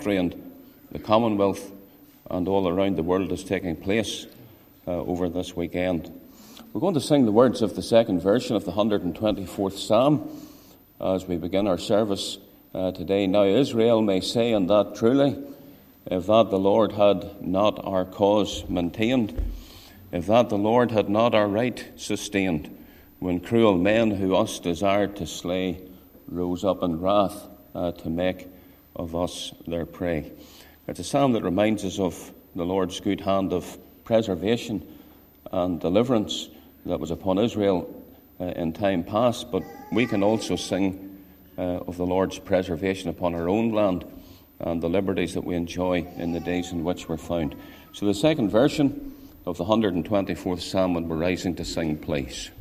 and the Commonwealth and all around the world is taking place over this weekend. We're going to sing the words of the second version of the 124th Psalm as we begin our service today. Now Israel may say in that truly, if that the Lord had not our cause maintained, if that the Lord had not our right sustained, when cruel men who us desired to slay rose up in wrath to make of us their prey. It's a psalm that reminds us of the Lord's good hand of preservation and deliverance that was upon Israel in time past, but we can also sing of the Lord's preservation upon our own land and the liberties that we enjoy in the days in which we're found. So the second version of the 124th Psalm, when we're rising to sing, please.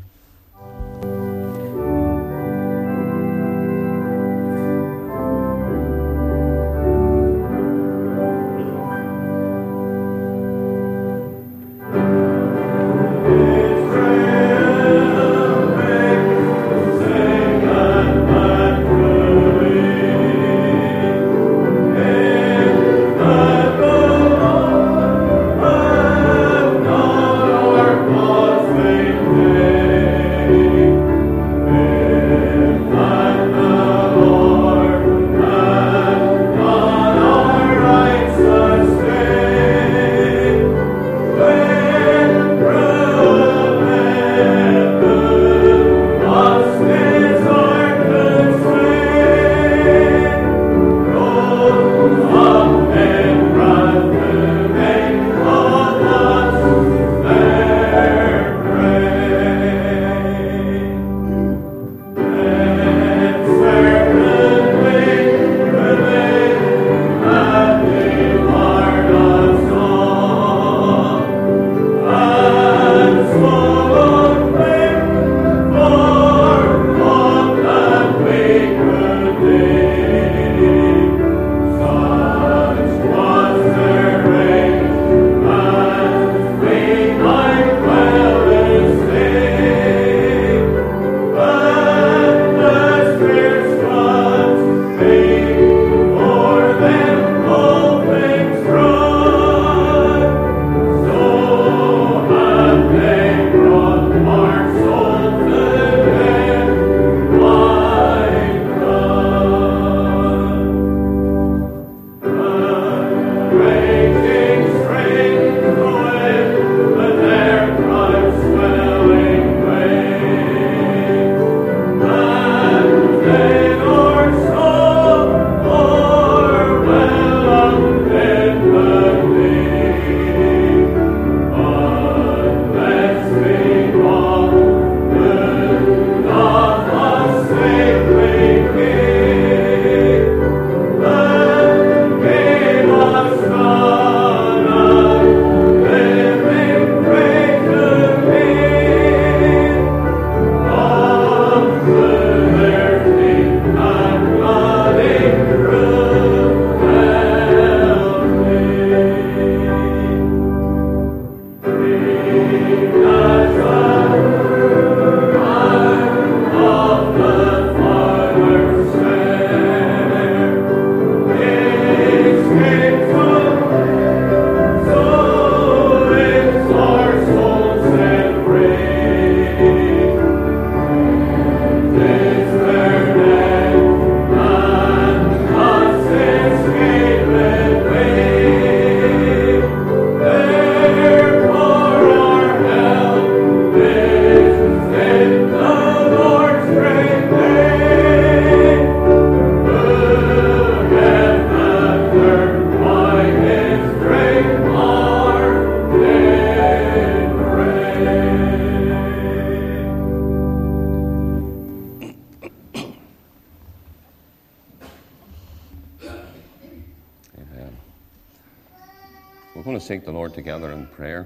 We're going to seek the Lord together in prayer.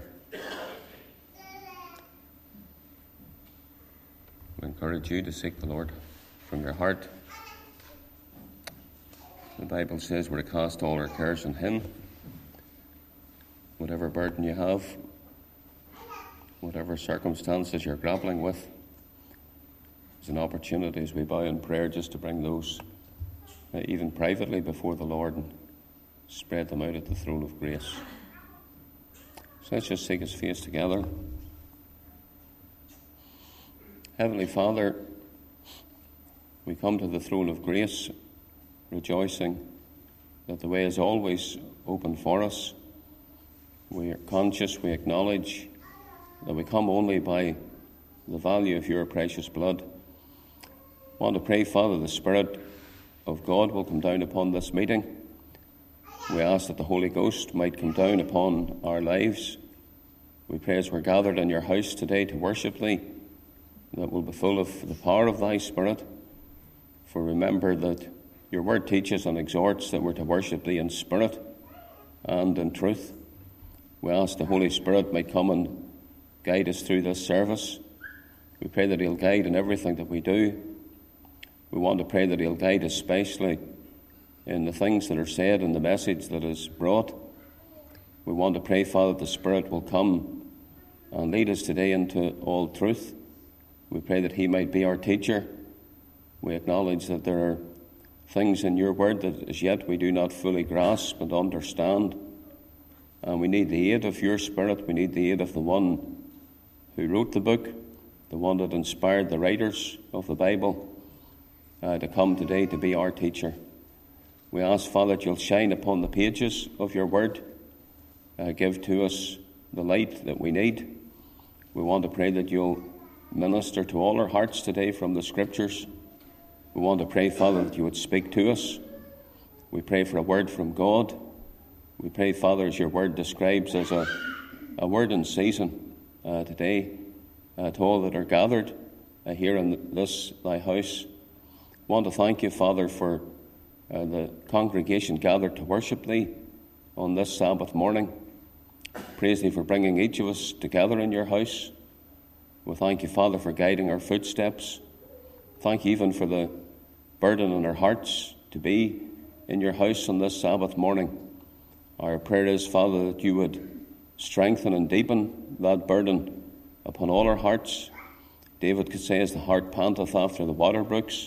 I encourage you to seek the Lord from your heart. The Bible says we're to cast all our cares on Him. Whatever burden you have, whatever circumstances you're grappling with, is an opportunity as we bow in prayer just to bring those even privately before the Lord and spread them out at the throne of grace. So let's just seek his face together. Heavenly Father, we come to the throne of grace, rejoicing that the way is always open for us. We are conscious, we acknowledge that we come only by the value of your precious blood. I want to pray, Father, the Spirit of God will come down upon this meeting. We ask that the Holy Ghost might come down upon our lives. We pray as we're gathered in your house today to worship thee, that we'll be full of the power of thy Spirit. For remember that your word teaches and exhorts that we're to worship thee in spirit and in truth. We ask the Holy Spirit might come and guide us through this service. We pray that he'll guide in everything that we do. We want to pray that he'll guide especially in the things that are said and the message that is brought. We want to pray, Father, that the Spirit will come and lead us today into all truth. We pray that he might be our teacher. We acknowledge that there are things in your word that as yet we do not fully grasp and understand. And we need the aid of your Spirit. We need the aid of the one who wrote the book, the one that inspired the writers of the Bible, to come today to be our teacher. We ask, Father, that you'll shine upon the pages of your word. Give to us the light that we need. We want to pray that you'll minister to all our hearts today from the Scriptures. We want to pray, Father, that you would speak to us. We pray for a word from God. We pray, Father, as your word describes, as a word in season today to all that are gathered here in this thy house. I want to thank you, Father, for the congregation gathered to worship thee on this Sabbath morning. Praise thee for bringing each of us together in your house. We thank you, Father, for guiding our footsteps. Thank you even for the burden in our hearts to be in your house on this Sabbath morning. Our prayer is, Father, that you would strengthen and deepen that burden upon all our hearts. David could say, as the heart panteth after the water brooks,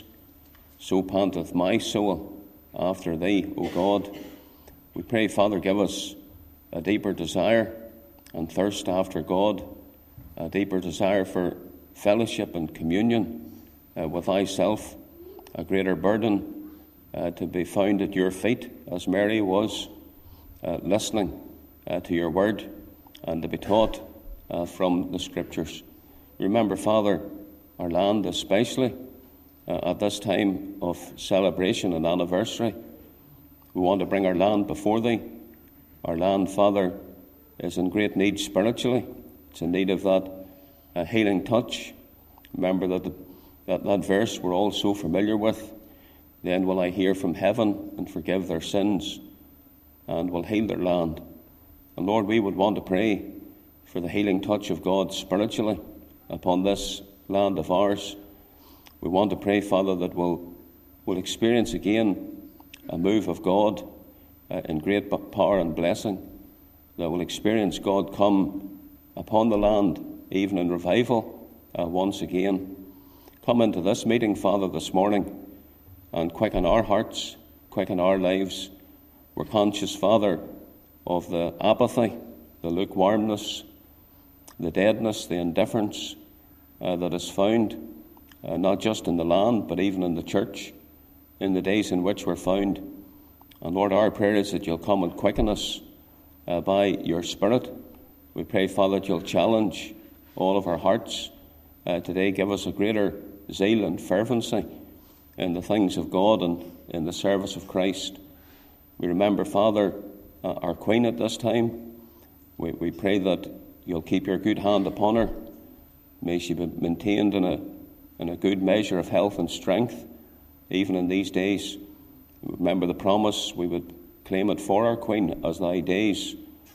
so panteth my soul after thee, O God. We pray, Father, give us a deeper desire and thirst after God, a deeper desire for fellowship and communion with thyself, a greater burden to be found at your feet, as Mary was, listening to your word and to be taught from the Scriptures. Remember, Father, our land especially at this time of celebration and anniversary. We want to bring our land before thee. Our land, Father, is in great need spiritually. It's in need of that healing touch. Remember that verse we're all so familiar with. Then will I hear from heaven and forgive their sins and will heal their land. And Lord, we would want to pray for the healing touch of God spiritually upon this land of ours. We want to pray, Father, that we'll experience again a move of God in great power and blessing, that we'll experience God come upon the land, even in revival once again. Come into this meeting, Father, this morning and quicken our hearts, quicken our lives. We're conscious, Father, of the apathy, the lukewarmness, the deadness, the indifference that is found not just in the land, but even in the church, in the days in which we're found. And Lord, our prayer is that you'll come and quicken us by your Spirit. We pray, Father, that you'll challenge all of our hearts today. Give us a greater zeal and fervency in the things of God and in the service of Christ. We remember, Father, our Queen at this time. We pray that you'll keep your good hand upon her. May she be maintained in a good measure of health and strength, even in these days. Remember the promise, we would claim it for our Queen, as thy days,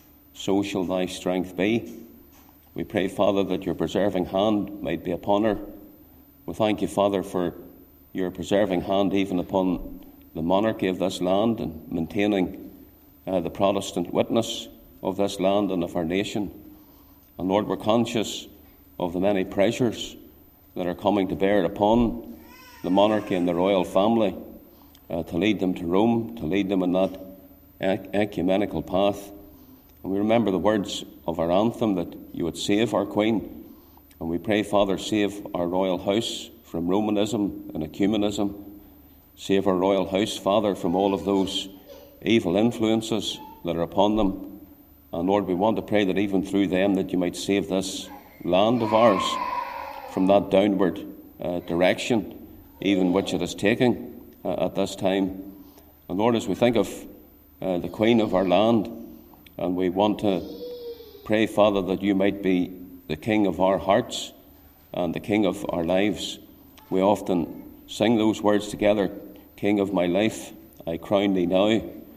so shall thy strength be. We pray, Father, that your preserving hand might be upon her. We thank you, Father, for your preserving hand even upon the monarchy of this land and maintaining the Protestant witness of this land and of our nation. And Lord, we're conscious of the many pressures that are coming to bear upon the monarchy and the royal family to lead them to Rome, to lead them in that ecumenical path. And we remember the words of our anthem, that you would save our Queen. And we pray, Father, save our royal house from Romanism and ecumenism. Save our royal house, Father, from all of those evil influences that are upon them. And Lord, we want to pray that even through them that you might save this land of ours from that downward direction, even which it is taking at this time. And Lord, as we think of the Queen of our land, and we want to pray, Father, that you might be the King of our hearts and the King of our lives. We often sing those words together: King of my life, I crown thee now,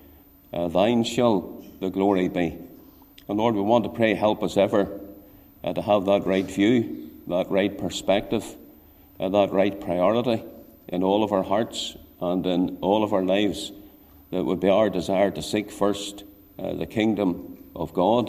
thine shall the glory be. And Lord, we want to pray, help us ever to have that right view, that right perspective, that right priority in all of our hearts and in all of our lives. That would be our desire to seek first the kingdom of God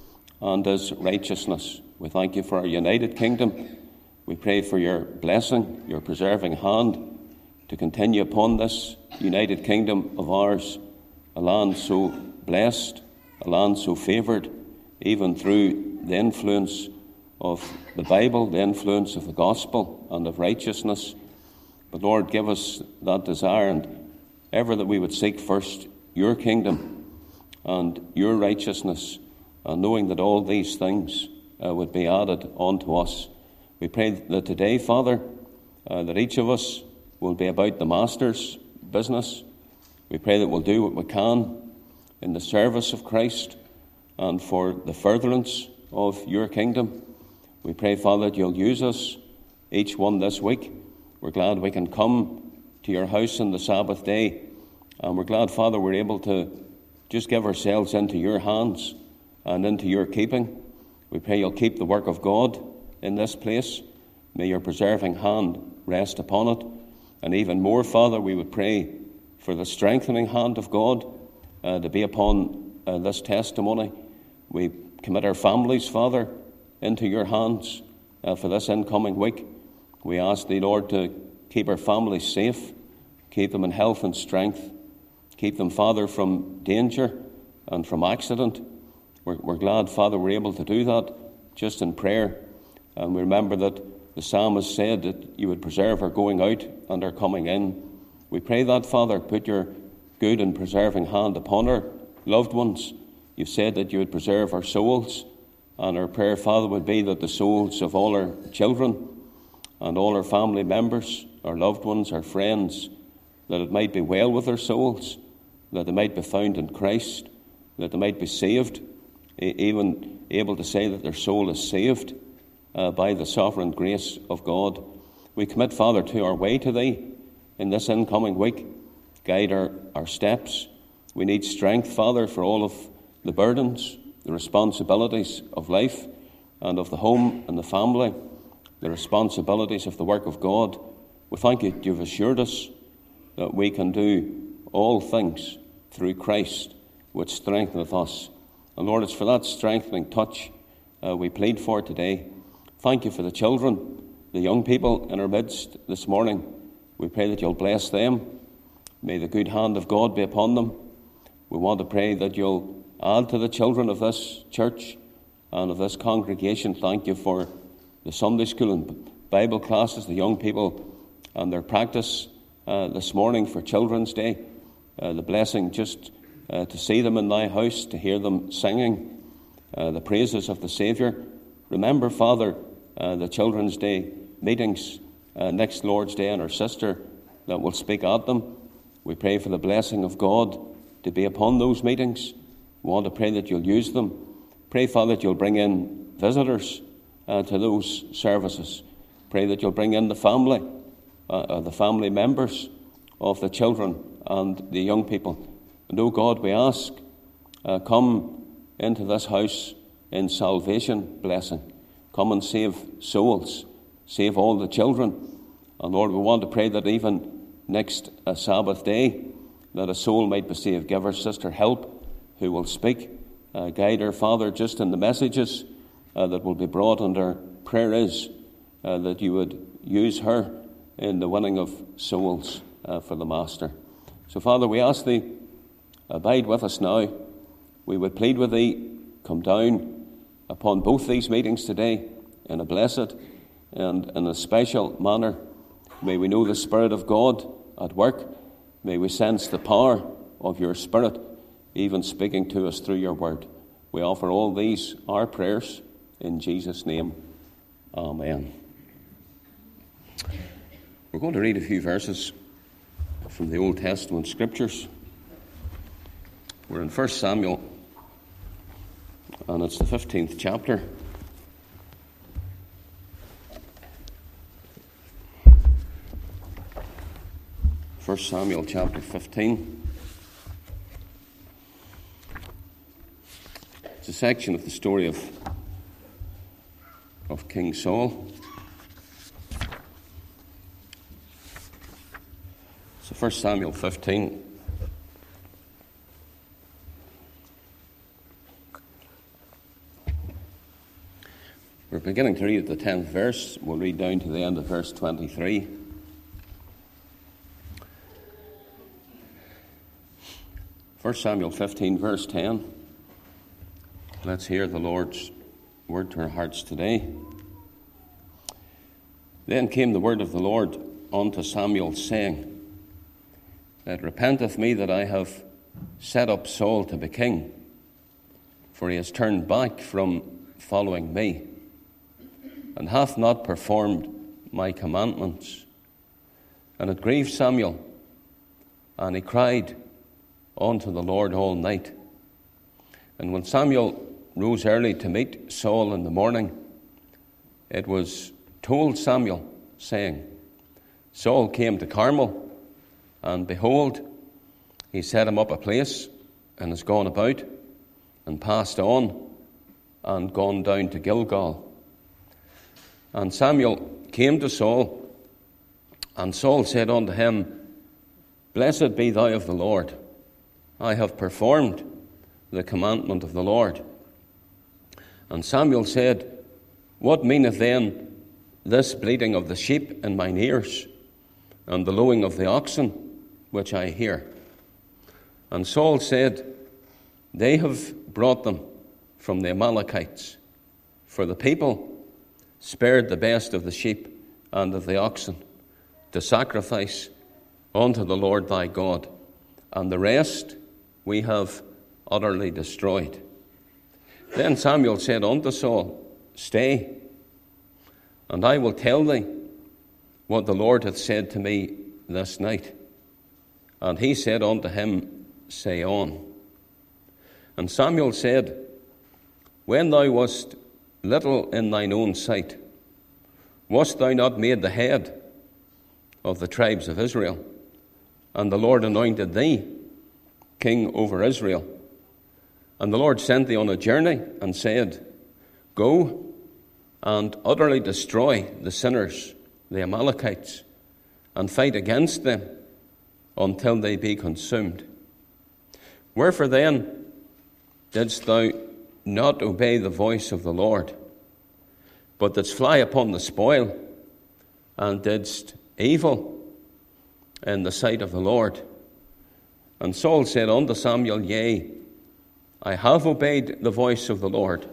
and His righteousness. We thank you for our united kingdom. We pray for your blessing, your preserving hand to continue upon this united kingdom of ours, a land so blessed, a land so favoured, even through the influence of the Bible, the influence of the gospel and of righteousness. But Lord, give us that desire, and ever that we would seek first your kingdom and your righteousness, and knowing that all these things would be added unto us. We pray that today, Father, that each of us will be about the Master's business. We pray that we'll do what we can in the service of Christ and for the furtherance of your kingdom. We pray, Father, that you'll use us, each one this week. We're glad we can come to your house on the Sabbath day. And we're glad, Father, we're able to just give ourselves into your hands and into your keeping. We pray you'll keep the work of God in this place. May your preserving hand rest upon it. And even more, Father, we would pray for the strengthening hand of God to be upon this testimony. We commit our families, Father, into your hands for this incoming week. We ask thee, Lord, to keep our families safe, keep them in health and strength, keep them, Father, from danger and from accident. We're glad, Father, we're able to do that just in prayer. And we remember that the psalmist said that you would preserve our going out and our coming in. We pray that, Father, put your good and preserving hand upon our loved ones. You've said that you would preserve our souls, and our prayer, Father, would be that the souls of all our children and all our family members, our loved ones, our friends, that it might be well with their souls, that they might be found in Christ, that they might be saved, even able to say that their soul is saved by the sovereign grace of God. We commit, Father, to our way to thee in this incoming week. Guide our steps. We need strength, Father, for all of the burdens, the responsibilities of life and of the home and the family, the responsibilities of the work of God. We thank you that you've assured us that we can do all things through Christ, which strengtheneth us. And Lord, it's for that strengthening touch we plead for today. Thank you for the children, the young people in our midst this morning. We pray that you'll bless them. May the good hand of God be upon them. We want to pray that you'll add to the children of this church and of this congregation. Thank you for the Sunday school and Bible classes, the young people and their practice this morning for Children's Day. The blessing just to see them in thy house, to hear them singing the praises of the Saviour. Remember, Father, the Children's Day meetings next Lord's Day, and our sister that will speak at them. We pray for the blessing of God to be upon those meetings. We want to pray that you'll use them. Pray, Father, that you'll bring in visitors to those services. Pray that you'll bring in the family members of the children and the young people. And, oh God, we ask, come into this house in salvation blessing. Come and save souls. Save all the children. And Lord, we want to pray that even next Sabbath day, that a soul might be saved. Give our sister help who will speak. Guide her, Father, just in the messages that will be brought. And our prayer is that you would use her in the winning of souls for the Master. So, Father, we ask thee Abide with us now. We would plead with thee, come down upon both these meetings today in a blessed and in a special manner. May we know the Spirit of God at work. May we sense the power of your Spirit, even speaking to us through your word. We offer all these, our prayers, in Jesus' name. Amen. We're going to read a few verses from the Old Testament Scriptures. We're in 1 Samuel, and it's the 15th chapter. First Samuel chapter 15. It's a section of the story of King Saul. So 1 Samuel 15. We're beginning to read at the 10th verse. We'll read down to the end of verse 23. 1 Samuel 15, verse 10. Let's hear the Lord's word to our hearts today. Then came the word of the Lord unto Samuel, saying, It repenteth me that I have set up Saul to be king, for he has turned back from following me, and hath not performed my commandments. And it grieved Samuel, and he cried unto the Lord all night. And when Samuel rose early to meet Saul in the morning, it was told Samuel, saying, Saul came to Carmel, and behold, he set him up a place, and is gone about, and passed on, and gone down to Gilgal. And Samuel came to Saul, and Saul said unto him, Blessed be thou of the Lord. I have performed the commandment of the Lord. And Samuel said, What meaneth then this bleating of the sheep in mine ears, and the lowing of the oxen which I hear? And Saul said, They have brought them from the Amalekites, for the people spared the best of the sheep and of the oxen to sacrifice unto the Lord thy God, and the rest we have utterly destroyed. Then Samuel said unto Saul, Stay, and I will tell thee what the Lord hath said to me this night. And he said unto him, Say on. And Samuel said, When thou wast little in thine own sight, wast thou not made the head of the tribes of Israel? And the Lord anointed thee king over Israel. And the Lord sent thee on a journey, and said, Go and utterly destroy the sinners, the Amalekites, and fight against them until they be consumed. Wherefore then didst thou not obey the voice of the Lord, but didst fly upon the spoil, and didst evil in the sight of the Lord? And Saul said unto Samuel, Yea, I have obeyed the voice of the Lord,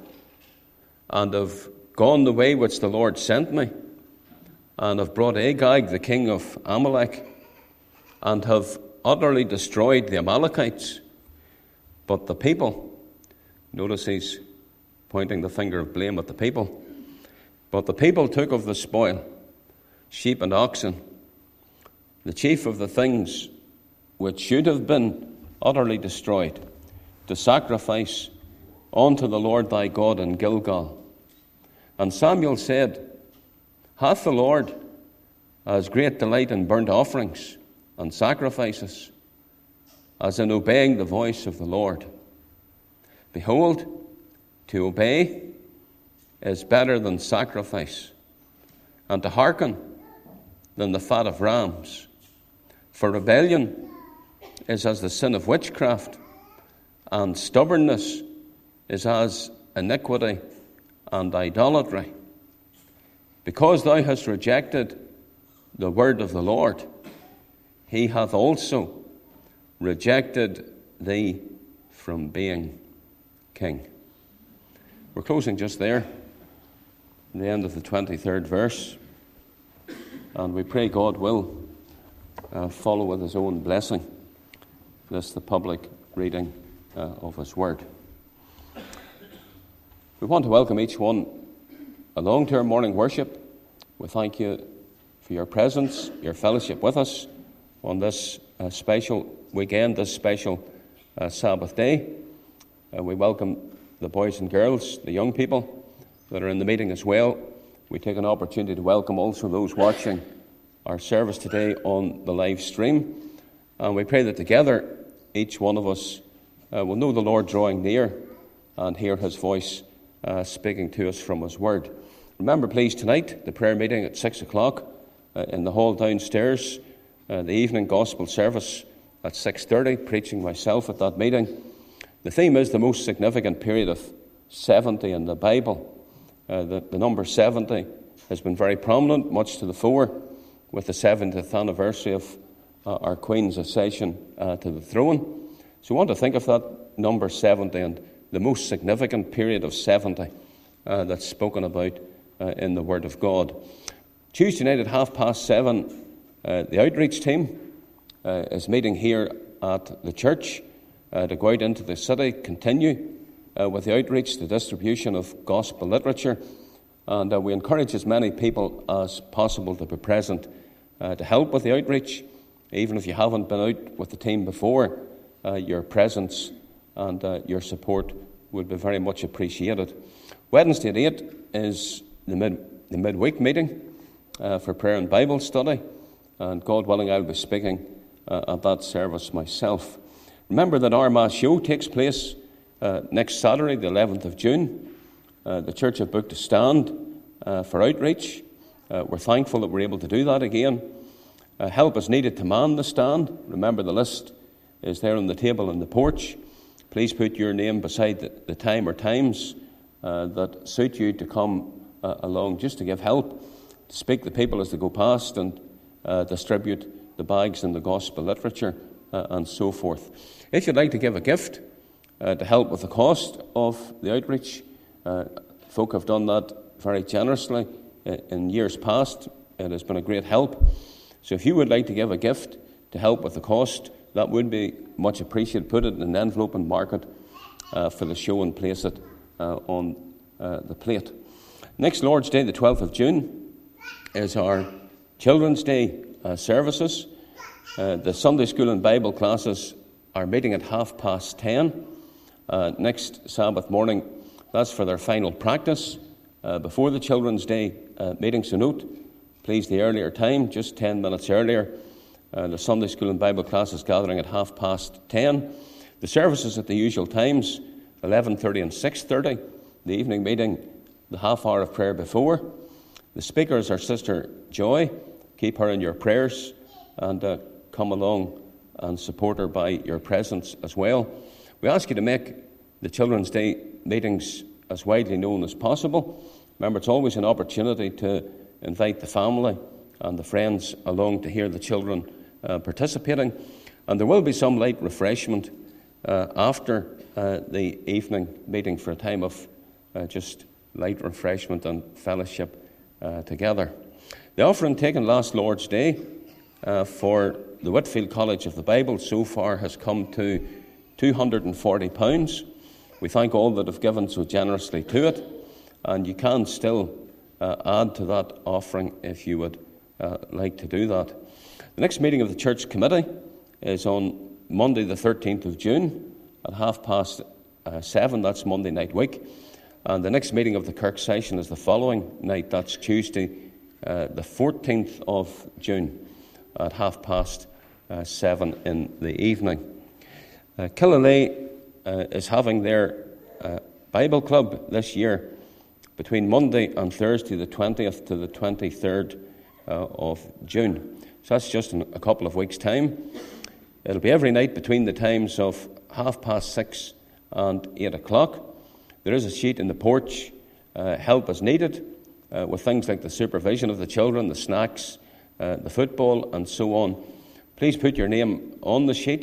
and have gone the way which the Lord sent me, and have brought Agag the king of Amalek, and have utterly destroyed the Amalekites. But the people, notice he's pointing the finger of blame at the people, but the people took of the spoil sheep and oxen, the chief of the things which should have been utterly destroyed, to sacrifice unto the Lord thy God in Gilgal. And Samuel said, Hath the Lord as great delight in burnt offerings and sacrifices as in obeying the voice of the Lord? Behold, to obey is better than sacrifice, and to hearken than the fat of rams. For rebellion is as the sin of witchcraft, and stubbornness is as iniquity and idolatry. Because thou hast rejected the word of the Lord, he hath also rejected thee from being king. We're closing just there, the end of the 23rd verse, and we pray God will follow with his own blessing this, the public reading of his word. We want to welcome each one along to our morning worship. We thank you for your presence, your fellowship with us on this special weekend, this special Sabbath day. We welcome the boys and girls, the young people that are in the meeting as well. We take an opportunity to welcome also those watching our service today on the live stream. And we pray that together, each one of us will know the Lord drawing near and hear his voice speaking to us from his word. Remember, please, tonight, the prayer meeting at 6 o'clock in the hall downstairs, the evening gospel service at 6:30, preaching myself at that meeting. The theme is the most significant period of 70 in the Bible. The number 70 has been very prominent, much to the fore, with the 70th anniversary of our Queen's accession to the throne. So we want to think of that number 70 and the most significant period of 70 that's spoken about in the Word of God. Tuesday night at 7:30, the outreach team is meeting here at the church to go out into the city, continue with the outreach, the distribution of gospel literature, and we encourage as many people as possible to be present to help with the outreach. Even if you haven't been out with the team before, your presence and your support would be very much appreciated. Wednesday at 8 is the midweek meeting for prayer and Bible study, and God willing, I'll be speaking at that service myself. Remember that our Mass show takes place next Saturday, the 11th of June. The church have booked a stand for outreach. We're thankful that we're able to do that again. Help is needed to man the stand. Remember, the list is there on the table on the porch. Please put your name beside the time or times that suit you to come along, just to give help, to speak to people as they go past, and distribute the bags and the gospel literature and so forth. If you'd like to give a gift to help with the cost of the outreach, folk have done that very generously in years past. It has been a great help. So if you would like to give a gift to help with the cost, that would be much appreciated. Put it in an envelope and mark it for the show and place it on the plate. Next Lord's Day, the 12th of June, is our Children's Day services. The Sunday school and Bible classes are meeting at 10:30. Next Sabbath morning, that's for their final practice before the Children's Day meeting. So note, please, the earlier time, just 10 minutes earlier. The Sunday school and Bible class is gathering at 10:30. The services at the usual times, 11:30 and 6:30. The evening meeting, the half hour of prayer before. The speaker is our sister Joy. Keep her in your prayers and come along and support her by your presence as well. We ask you to make the Children's Day meetings as widely known as possible. Remember, it's always an opportunity to invite the family and the friends along to hear the children participating. And there will be some light refreshment after the evening meeting for a time of just light refreshment and fellowship together. The offering taken last Lord's Day for the Whitfield College of the Bible so far has come to £240. We thank all that have given so generously to it, and you can still add to that offering if you would like to do that. The next meeting of the church committee is on Monday the 13th of June at 7:30. That's Monday night week. And the next meeting of the Kirk session is the following night. That's Tuesday the 14th of June at 7:30 in the evening. Killalay is having their Bible club this year between Monday and Thursday, the 20th to the 23rd of June. So that's just in a couple of weeks' time. It'll be every night between the times of 6:30 and 8 o'clock. There is a sheet in the porch. Help is needed with things like the supervision of the children, the snacks, the football, and so on. Please put your name on the sheet.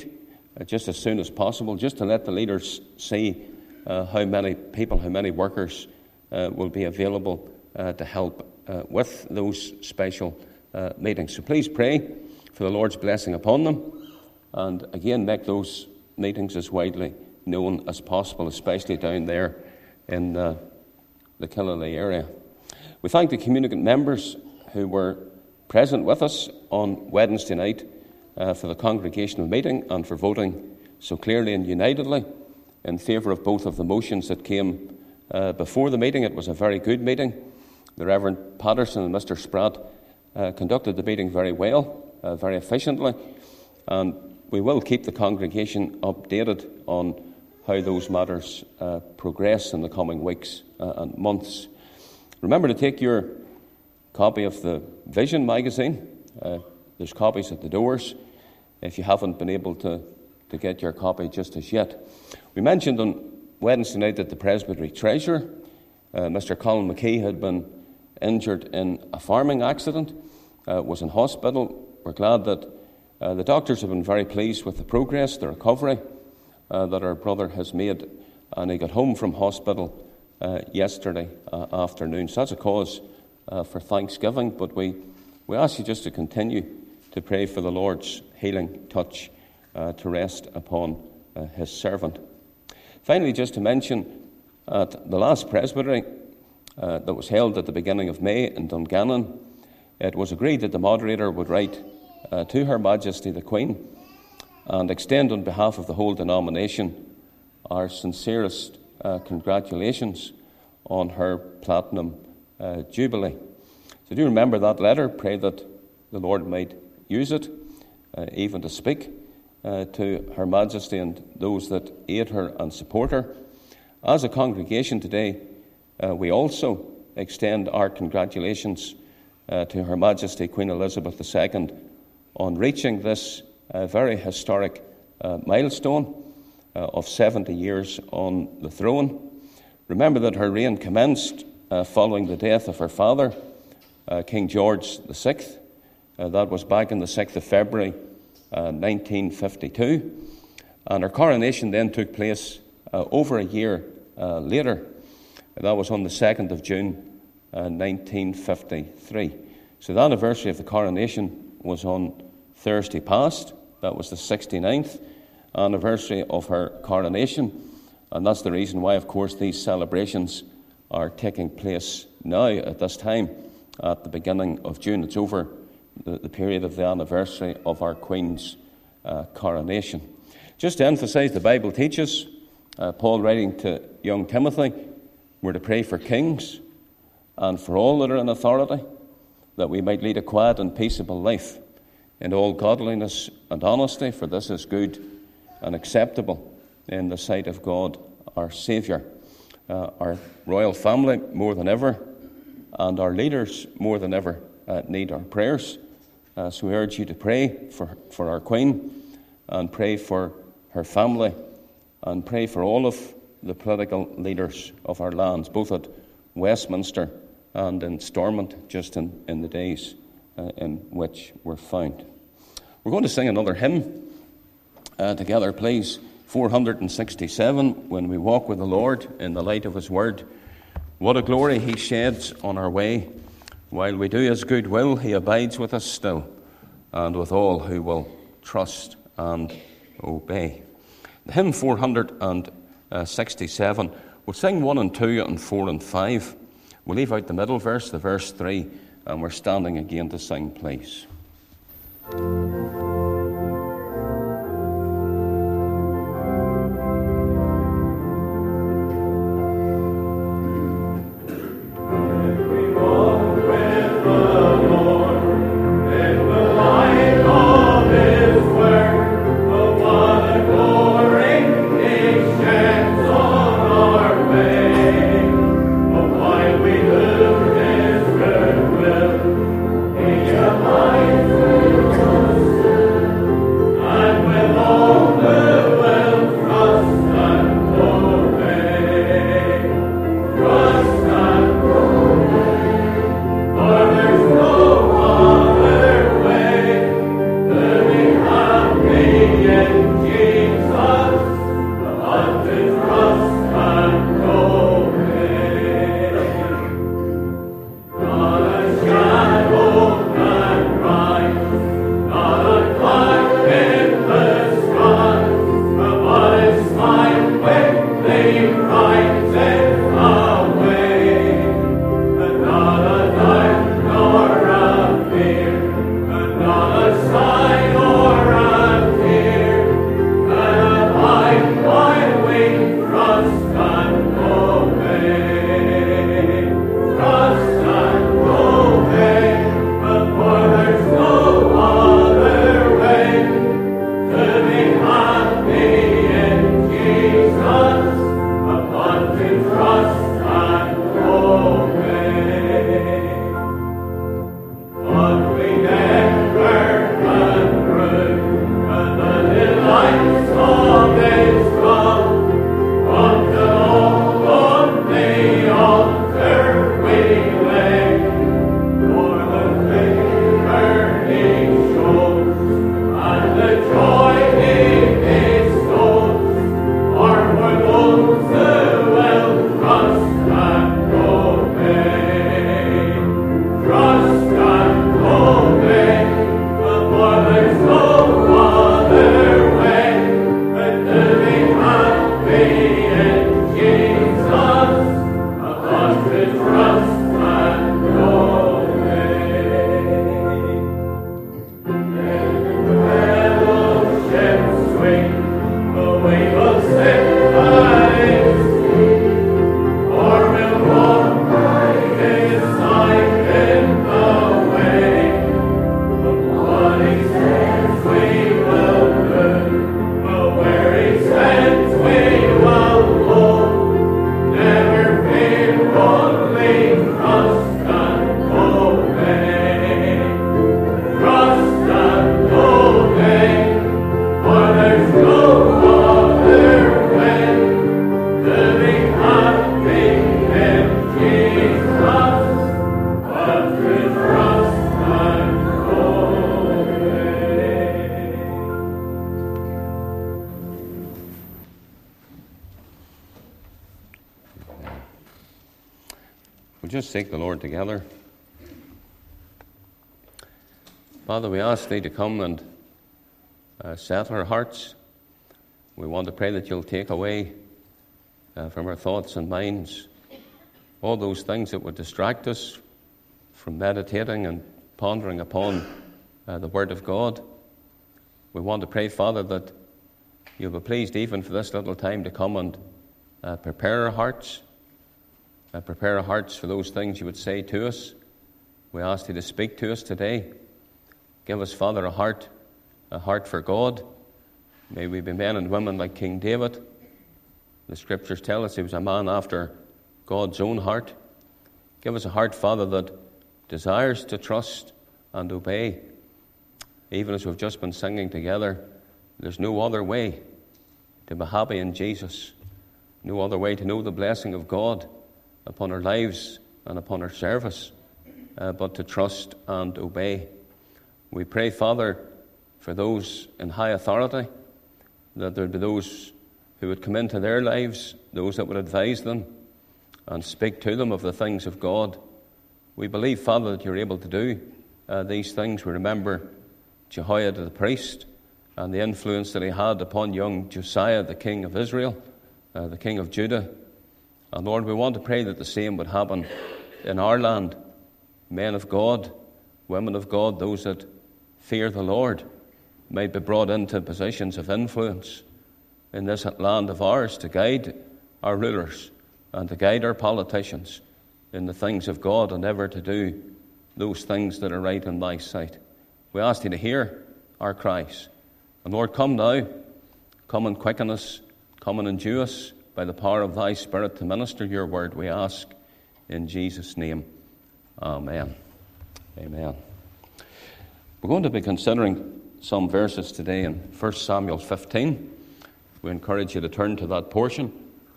just as soon as possible, just to let the leaders see how many people, how many workers will be available to help with those special meetings. So please pray for the Lord's blessing upon them, and again make those meetings as widely known as possible, especially down there in the Killaloe area. We thank the communicant members who were present with us on Wednesday night for the congregational meeting and for voting so clearly and unitedly in favour of both of the motions that came before the meeting. It was a very good meeting. The Reverend Patterson and Mr. Spratt conducted the meeting very well, very efficiently, and we will keep the congregation updated on how those matters progress in the coming weeks and months. Remember to take your copy of the Vision magazine. There's copies at the doors if you haven't been able to get your copy just as yet. We mentioned on Wednesday night that the Presbytery Treasurer, Mr. Colin McKee, had been injured in a farming accident, was in hospital. We're glad that the doctors have been very pleased with the progress, the recovery that our brother has made, and he got home from hospital yesterday afternoon. So that's a cause for thanksgiving, but we ask you just to continue to pray for the Lord's healing touch to rest upon his servant. Finally, just to mention, at the last presbytery that was held at the beginning of May in Dungannon, it was agreed that the moderator would write to Her Majesty the Queen and extend on behalf of the whole denomination our sincerest congratulations on her Platinum Jubilee. So do remember that letter. Pray that the Lord might use it even to speak to Her Majesty and those that aid her and support her. As a congregation today, we also extend our congratulations to Her Majesty Queen Elizabeth II on reaching this very historic milestone of 70 years on the throne. Remember that her reign commenced following the death of her father, King George VI. That was back on the 6th of February 1952. And her coronation then took place over a year later. That was on the 2nd of June 1953. So the anniversary of the coronation was on Thursday past. That was the 69th anniversary of her coronation. And that's the reason why, of course, these celebrations are taking place now at this time at the beginning of June. It's over the period of the anniversary of our Queen's coronation. Just to emphasize, the Bible teaches, Paul writing to young Timothy, we're to pray for kings and for all that are in authority, that we might lead a quiet and peaceable life in all godliness and honesty, for this is good and acceptable in the sight of God our Saviour. Our royal family, more than ever, and our leaders, more than ever, need our prayers. So we urge you to pray for our Queen, and pray for her family, and pray for all of the political leaders of our lands, both at Westminster and in Stormont, just in the days in which we're found. We're going to sing another hymn together, please. 467, When We Walk with the Lord in the Light of His Word. What a glory He sheds on our way. While we do His good will, He abides with us still, and with all who will trust and obey. The hymn 467, we'll sing 1 and 2 and 4 and 5. We'll leave out the middle verse, the verse 3, and we're standing again to sing, please. Yeah. We'll just seek the Lord together. Father, we ask Thee to come and set our hearts. We want to pray that You'll take away from our thoughts and minds all those things that would distract us from meditating and pondering upon the Word of God. We want to pray, Father, that You'll be pleased even for this little time to come and prepare our hearts. Prepare our hearts for those things You would say to us. We ask Thee to speak to us today. Give us, Father, a heart for God. May we be men and women like King David. The Scriptures tell us he was a man after God's own heart. Give us a heart, Father, that desires to trust and obey. Even as we've just been singing together, there's no other way to be happy in Jesus. No other way to know the blessing of God upon our lives and upon our service, but to trust and obey. We pray, Father, for those in high authority, that there would be those who would come into their lives, those that would advise them and speak to them of the things of God. We believe, Father, that You're able to do these things. We remember Jehoiada the priest and the influence that he had upon young Josiah, the king of Israel, the king of Judah. And Lord, we want to pray that the same would happen in our land. Men of God, women of God, those that fear the Lord, might be brought into positions of influence in this land of ours to guide our rulers and to guide our politicians in the things of God and ever to do those things that are right in Thy sight. We ask Thee to hear our cries. And Lord, come now, come and quicken us, come and endue us by the power of Thy Spirit to minister Your word, we ask in Jesus' name. Amen. Amen. We're going to be considering some verses today in 1 Samuel 15. We encourage you to turn to that portion.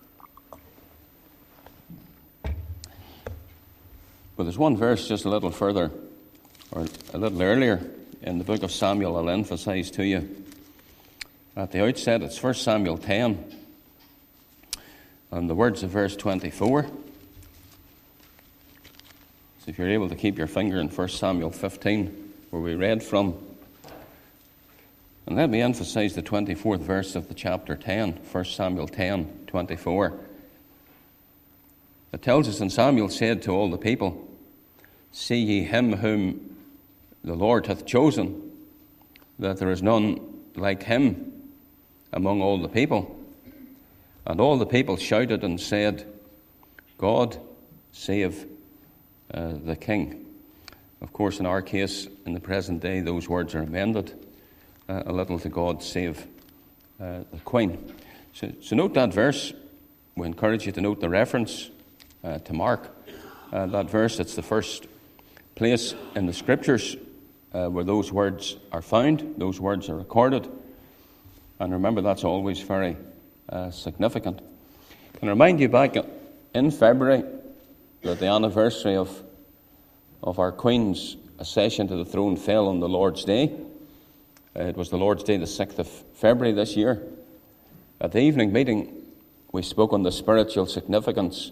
But there's one verse just a little further, or a little earlier in the book of Samuel I'll emphasize to you. At the outset, it's 1 Samuel 10, and the words of verse 24. So if you're able to keep your finger in 1 Samuel 15, where we read from. And And let me emphasize the 24th verse of the chapter 10, 1 Samuel 10:24. It tells us, and Samuel said to all the people, See ye him whom the Lord hath chosen, that there is none like him among all the people. And all the people shouted and said, God save the king. Of course, in our case, in the present day, those words are amended a little to God save the queen. So note that verse. We encourage you to note the reference to Mark. That verse, it's the first place in the Scriptures where those words are found, those words are recorded. And remember, that's always very significant. Can I remind you back in February that the anniversary of our Queen's accession to the throne fell on the Lord's Day. It was the Lord's Day, the 6th of February this year. At the evening meeting, we spoke on the spiritual significance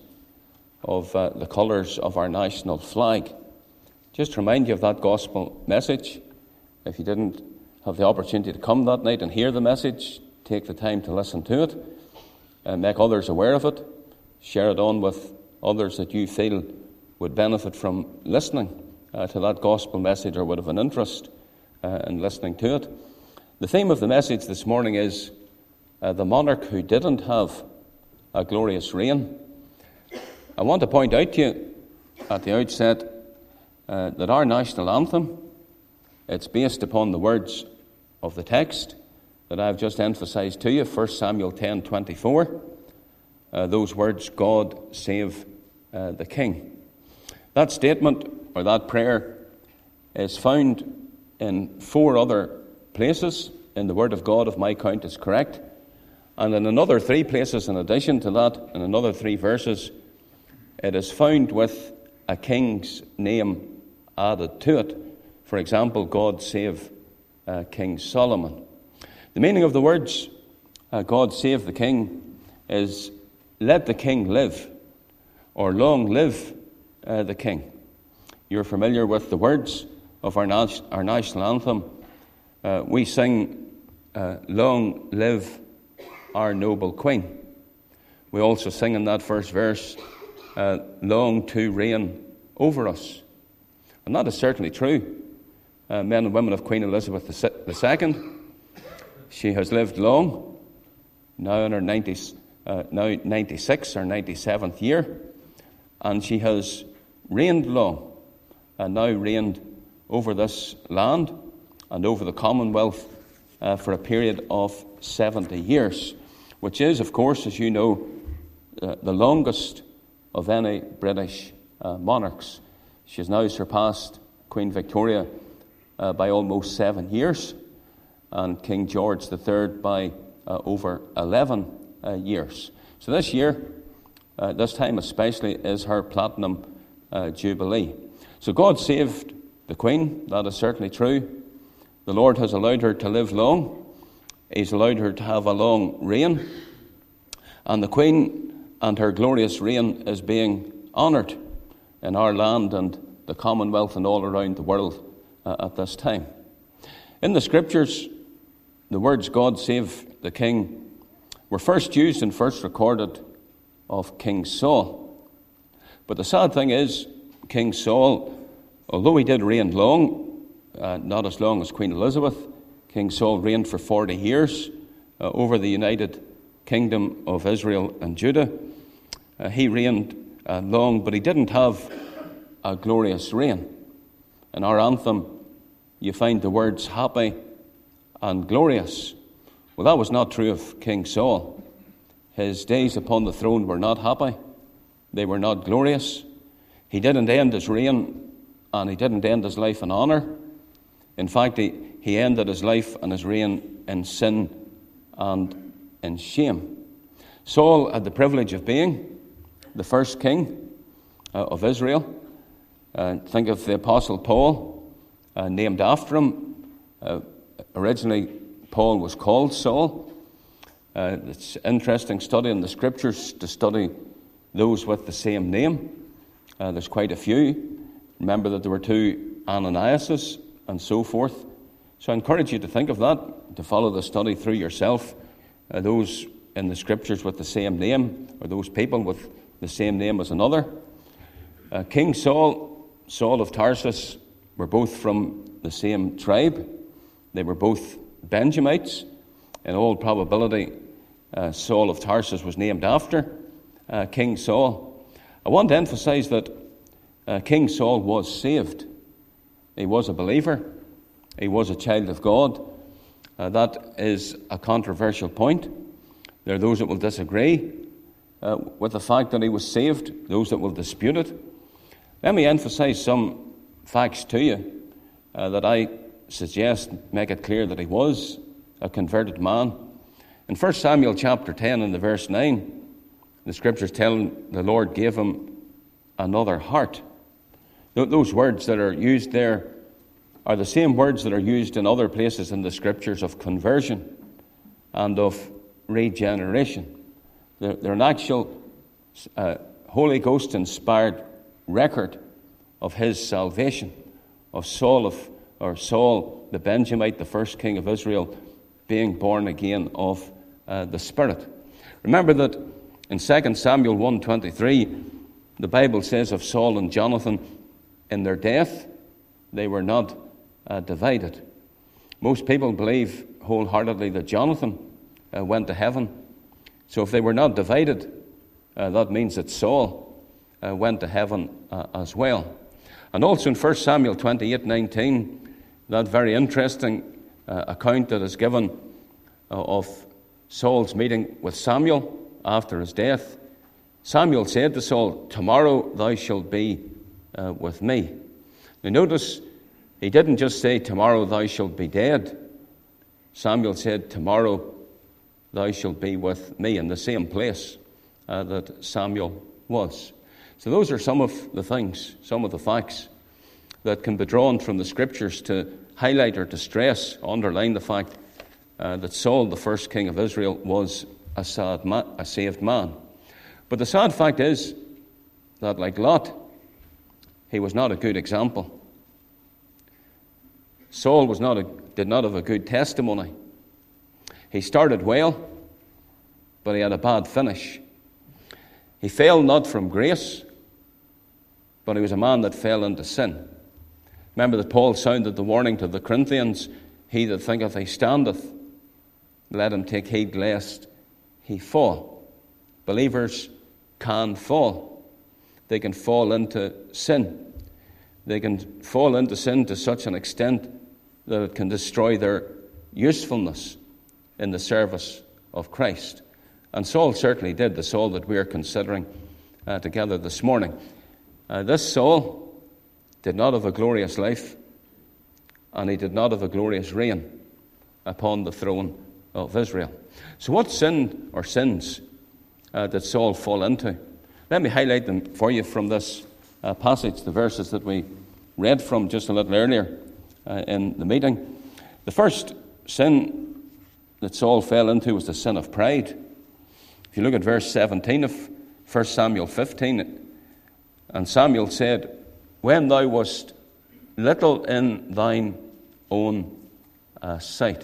of the colours of our national flag. Just to remind you of that gospel message. If you didn't have the opportunity to come that night and hear the message, take the time to listen to it and make others aware of it. Share it on with others that you feel would benefit from listening to that gospel message or would have an interest in listening to it. The theme of the message this morning is the monarch who didn't have a glorious reign. I want to point out to you at the outset that our national anthem, it's based upon the words of the text that I've just emphasized to you, 1 Samuel 10:24. Those words, God save the king. That statement or that prayer is found in 4 other places in the Word of God, if my count is correct. And in another 3 places in addition to that, in another 3 verses, it is found with a king's name added to it. For example, God save King Solomon. The meaning of the words, God save the king, is let the king live, or long live the king. You're familiar with the words of our national anthem. We sing, long live our noble queen. We also sing in that first verse, long to reign over us. And that is certainly true. Men and women of Queen Elizabeth II, she has lived long, now in her 96 or 97th year, and she has reigned long, and now reigned over this land and over the Commonwealth for a period of 70 years, which is, of course, as you know, the longest of any British monarchs. She has now surpassed Queen Victoria by almost 7 years, and King George III by over 11 years. So this year, this time especially, is her platinum jubilee. So God saved the Queen, that is certainly true. The Lord has allowed her to live long. He's allowed her to have a long reign. And the Queen and her glorious reign is being honoured in our land and the Commonwealth and all around the world at this time. In the Scriptures, the words God save the king were first used and first recorded of King Saul. But the sad thing is, King Saul, although he did reign long, not as long as Queen Elizabeth, King Saul reigned for 40 years over the United Kingdom of Israel and Judah. He reigned long, but he didn't have a glorious reign. In our anthem, you find the words happy and glorious. Well, that was not true of King Saul. His days upon the throne were not happy. They were not glorious. He didn't end his reign, and he didn't end his life in honour. In fact, he ended his life and his reign in sin and in shame. Saul had the privilege of being the first king of Israel. Think of the Apostle Paul, named after him. Originally, Paul was called Saul. It's an interesting study in the Scriptures to study those with the same name. There's quite a few. Remember that there were 2 Ananiases and so forth. So I encourage you to think of that, to follow the study through yourself. Those in the Scriptures with the same name, or those people with the same name as another. King Saul, Saul of Tarsus, were both from the same tribe. They were both Benjamites. In all probability, Saul of Tarsus was named after King Saul. I want to emphasize that King Saul was saved. He was a believer. He was a child of God. That is a controversial point. There are those that will disagree with the fact that he was saved, those that will dispute it. Let me emphasize some facts to you that I suggest make it clear that he was a converted man. In 1 Samuel chapter 10 and the verse 9, the Scriptures tell him the Lord gave him another heart. Those words that are used there are the same words that are used in other places in the Scriptures of conversion and of regeneration. They're an actual Holy Ghost-inspired record of his salvation, of Saul the Benjamite, the first king of Israel, being born again of the Spirit. Remember that in 2 Samuel 1:23, the Bible says of Saul and Jonathan, in their death, they were not divided. Most people believe wholeheartedly that Jonathan went to heaven. So if they were not divided, that means that Saul went to heaven as well. And also in 1 Samuel 28:19, that very interesting account that is given of Saul's meeting with Samuel after his death. Samuel said to Saul, "Tomorrow thou shalt be with me." Now notice, he didn't just say, "Tomorrow thou shalt be dead." Samuel said, "Tomorrow thou shalt be with me," in the same place that Samuel was. So those are some of the things, some of the facts that can be drawn from the Scriptures to highlight or to stress, underline the fact that Saul, the first king of Israel, was a saved man. But the sad fact is that, like Lot, he was not a good example. Saul did not have a good testimony. He started well, but he had a bad finish. He fell not from grace, but he was a man that fell into sin. Remember that Paul sounded the warning to the Corinthians, "He that thinketh he standeth, let him take heed lest he fall." Believers can fall. They can fall into sin. They can fall into sin to such an extent that it can destroy their usefulness in the service of Christ. And Saul certainly did, the Saul that we are considering together this morning. This Saul did not have a glorious life, and he did not have a glorious reign upon the throne of Israel. So what sin or sins did Saul fall into? Let me highlight them for you from this passage, the verses that we read from just a little earlier in the meeting. The first sin that Saul fell into was the sin of pride. If you look at verse 17 of 1 Samuel 15, and Samuel said, "When thou wast little in thine own sight."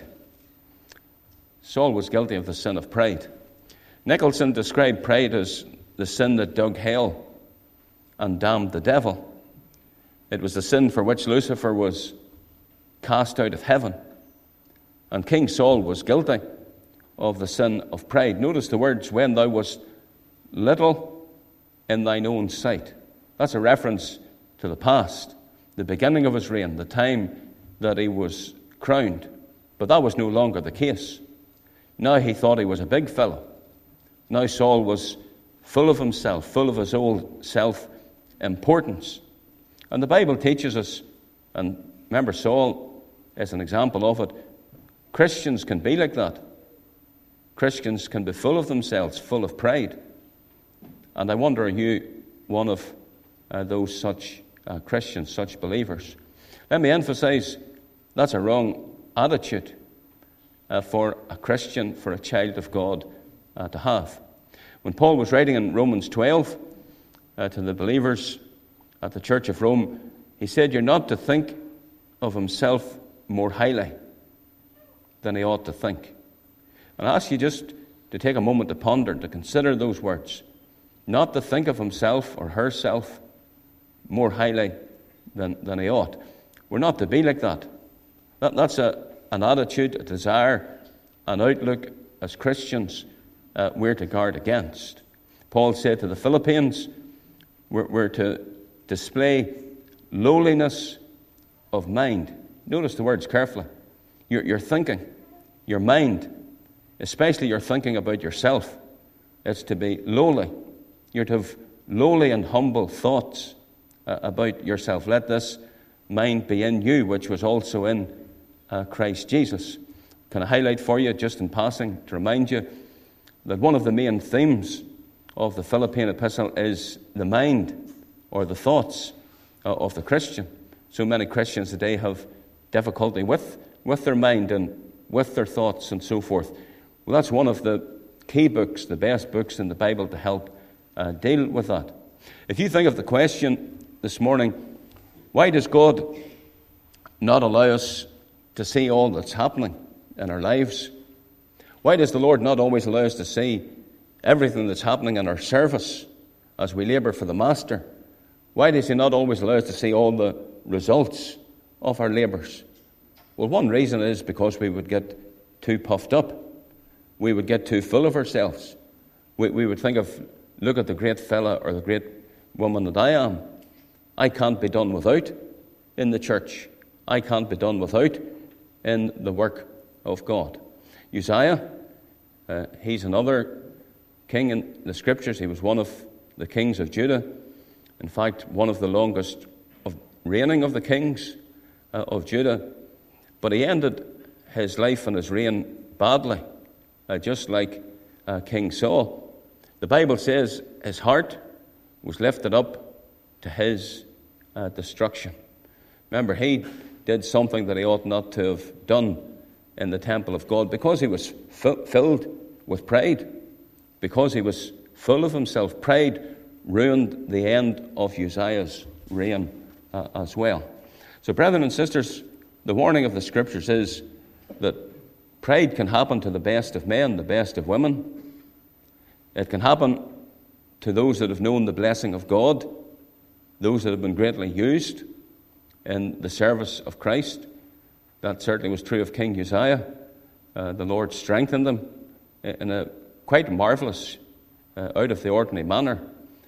Saul was guilty of the sin of pride. Nicholson described pride as the sin that dug hell and damned the devil. It was the sin for which Lucifer was cast out of heaven. And King Saul was guilty of the sin of pride. Notice the words, "when thou wast little in thine own sight." That's a reference to the past, the beginning of his reign, the time that he was crowned. But that was no longer the case. Now he thought he was a big fellow. Now Saul was full of himself, full of his old self-importance. And the Bible teaches us, and remember Saul is an example of it, Christians can be like that. Christians can be full of themselves, full of pride. And I wonder, are you one of those such Christians, such believers? Let me emphasize, that's a wrong attitude for a Christian, for a child of God to have. When Paul was writing in Romans 12 to the believers at the Church of Rome, he said, "You're not to think of himself more highly." than he ought to think. And I ask you just to take a moment to ponder, to consider those words. Not to think of himself or herself more highly than he ought. We're not to be like that. That's an attitude, a desire, an outlook as Christians we're to guard against. Paul said to the Philippians, we're to display lowliness of mind. Notice the words carefully. Your thinking, your mind, especially your thinking about yourself, it's to be lowly. You're to have lowly and humble thoughts about yourself. Let this mind be in you, which was also in Christ Jesus. Can I highlight for you, just in passing, to remind you that one of the main themes of the Philippian epistle is the mind or the thoughts of the Christian. So many Christians today have difficulty with their mind and with their thoughts and so forth. Well, that's one of the key books, the best books in the Bible to help deal with that. If you think of the question this morning, why does God not allow us to see all that's happening in our lives? Why does the Lord not always allow us to see everything that's happening in our service as we labour for the Master? Why does he not always allow us to see all the results of our labours? Well, one reason is because we would get too puffed up. We would get too full of ourselves. We would think of, look at the great fella or the great woman that I am. I can't be done without in the church. I can't be done without in the work of God. Uzziah, he's another king in the Scriptures. He was one of the kings of Judah. In fact, one of the longest of reigning of the kings of Judah. But he ended his life and his reign badly, just like King Saul. The Bible says his heart was lifted up to his destruction. Remember, he did something that he ought not to have done in the temple of God because he was filled with pride, because he was full of himself. Pride ruined the end of Uzziah's reign as well. So, brethren and sisters, the warning of the Scriptures is that pride can happen to the best of men, the best of women. It can happen to those that have known the blessing of God, those that have been greatly used in the service of Christ. That certainly was true of King Uzziah. The Lord strengthened him in a quite marvellous, out of the ordinary manner.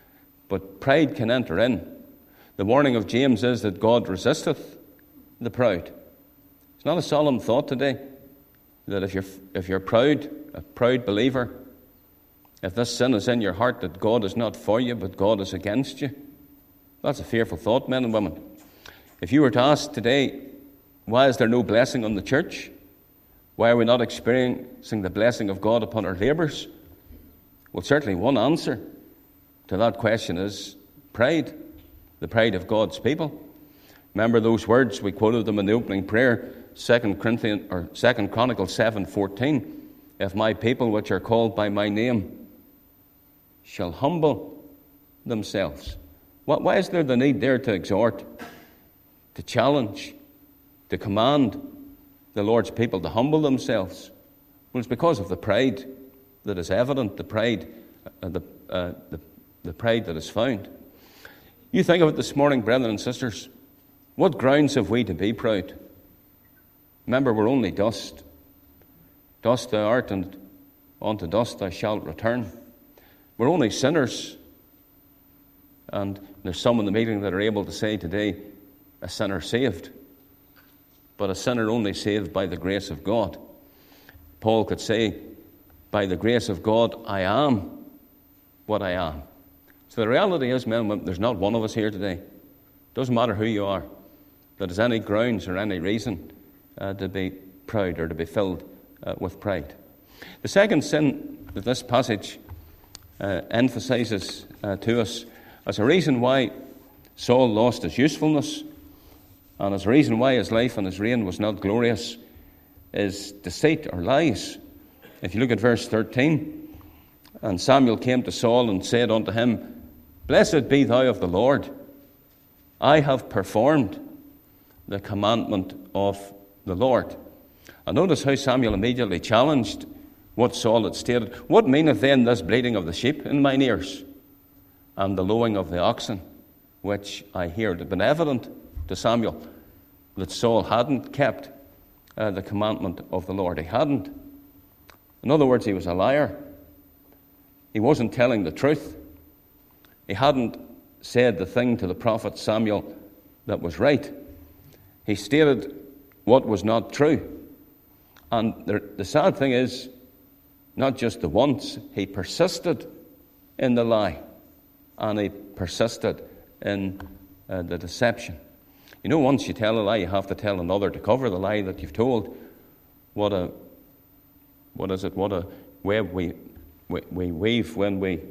But pride can enter in. The warning of James is that God resisteth the proud. It's not a solemn thought today that if you're proud, a proud believer, if this sin is in your heart, that God is not for you, but God is against you. That's a fearful thought, men and women. If you were to ask today, why is there no blessing on the church? Why are we not experiencing the blessing of God upon our labours? Well, certainly one answer to that question is pride, the pride of God's people. Remember those words, we quoted them in the opening prayer, 2 Chronicles 7:14. If my people which are called by my name shall humble themselves. Why is there the need there to exhort, to challenge, to command the Lord's people to humble themselves? Well, it's because of the pride that is evident, the pride that is found. You think of it this morning, brethren and sisters. What grounds have we to be proud? Remember, we're only dust. Dust thou art, and unto dust thou shalt return. We're only sinners. And there's some in the meeting that are able to say today, a sinner saved. But a sinner only saved by the grace of God. Paul could say, by the grace of God, I am what I am. So the reality is, men and women, there's not one of us here today. Doesn't matter who you are, that has any grounds or any reason to be proud or to be filled with pride. The second sin that this passage emphasizes to us as a reason why Saul lost his usefulness and as a reason why his life and his reign was not glorious is deceit or lies. If you look at verse 13, and Samuel came to Saul and said unto him, Blessed be thou of the Lord. I have performed the commandment of the Lord. And notice how Samuel immediately challenged what Saul had stated. What meaneth then this bleating of the sheep in mine ears, and the lowing of the oxen, which I hear? It had been evident to Samuel that Saul hadn't kept the commandment of the Lord. He hadn't. In other words, he was a liar. He wasn't telling the truth. He hadn't said the thing to the prophet Samuel that was right. He stated what was not true. And the sad thing is, not just the once, he persisted in the lie, and he persisted in the deception. You know, once you tell a lie, you have to tell another to cover the lie that you've told. What a web we weave when we...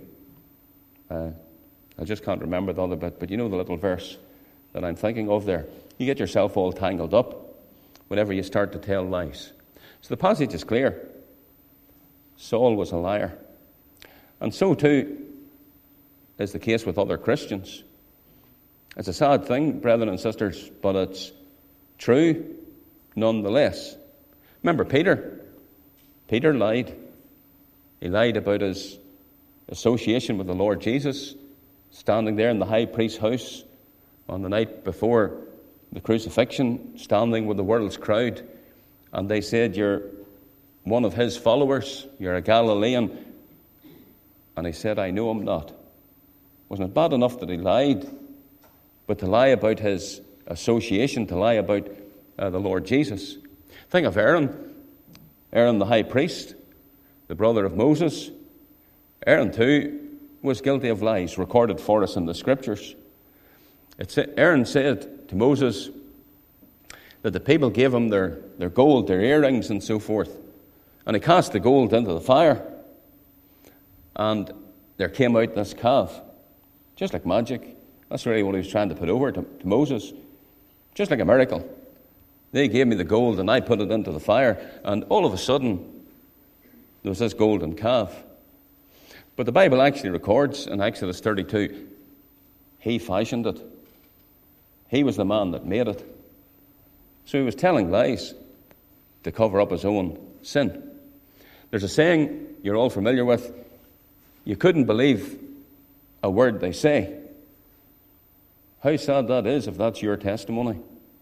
I just can't remember the other bit, but you know the little verse that I'm thinking of there. You get yourself all tangled up whenever you start to tell lies. So the passage is clear. Saul was a liar. And so too is the case with other Christians. It's a sad thing, brethren and sisters, but it's true nonetheless. Remember Peter? Peter lied. He lied about his association with the Lord Jesus, standing there in the high priest's house on the night before the crucifixion, standing with the world's crowd. And they said, "You're one of his followers, you're a Galilean." And he said, "I know him not." Wasn't it bad enough that he lied? But to lie about his association, to lie about the Lord Jesus. Think of Aaron. Aaron the high priest, the brother of Moses. Aaron too was guilty of lies, recorded for us in the Scriptures. Aaron said to Moses that the people gave him their gold, their earrings and so forth. And he cast the gold into the fire. And there came out this calf. Just like magic. That's really what he was trying to put over to Moses. Just like a miracle. They gave me the gold and I put it into the fire. And all of a sudden, there was this golden calf. But the Bible actually records in Exodus 32, he fashioned it. He was the man that made it. So he was telling lies to cover up his own sin. There's a saying you're all familiar with. You couldn't believe a word they say. How sad that is if that's your testimony.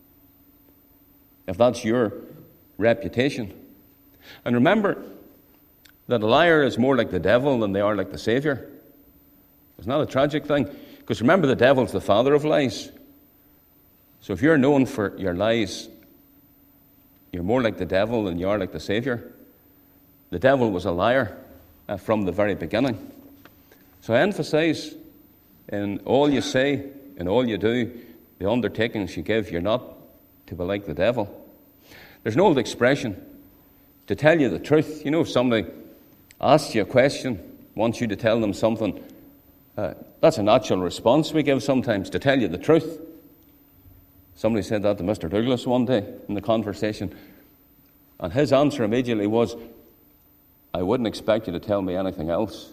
If that's your reputation. And remember that a liar is more like the devil than they are like the Savior. Isn't that a tragic thing? Because remember, the devil's the father of lies. So if you're known for your lies, you're more like the devil than you are like the Savior. The devil was a liar from the very beginning. So I emphasize, in all you say, in all you do, the undertakings you give, you're not to be like the devil. There's an old expression, to tell you the truth. You know, if somebody asks you a question, wants you to tell them something, that's a natural response we give sometimes, to tell you the truth. Somebody said that to Mr. Douglas one day in the conversation, and his answer immediately was, "I wouldn't expect you to tell me anything else."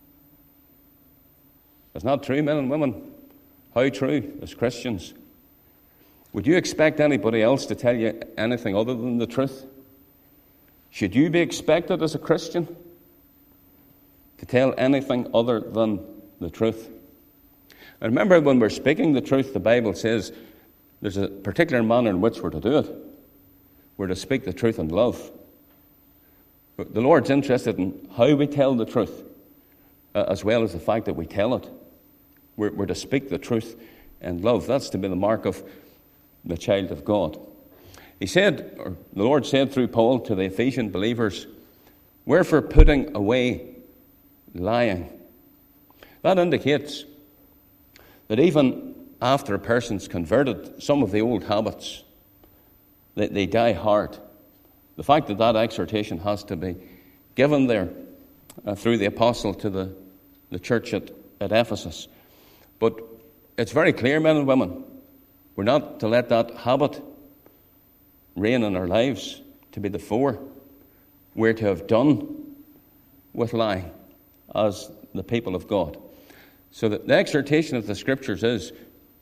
It's not true, men and women. How true as Christians? Would you expect anybody else to tell you anything other than the truth? Should you be expected as a Christian to tell anything other than the truth? And remember, when we're speaking the truth, the Bible says there's a particular manner in which we're to do it. We're to speak the truth in love. But the Lord's interested in how we tell the truth, as well as the fact that we tell it. We're to speak the truth in love. That's to be the mark of the child of God. He said, or the Lord said through Paul to the Ephesian believers, "Wherefore putting away lying." That indicates that even after a person's converted, some of the old habits, they die hard. The fact that that exhortation has to be given there through the apostle to the church at Ephesus. But it's very clear, men and women, we're not to let that habit reign in our lives, to be the fore. We're to have done with lying as the people of God. So that the exhortation of the Scriptures is,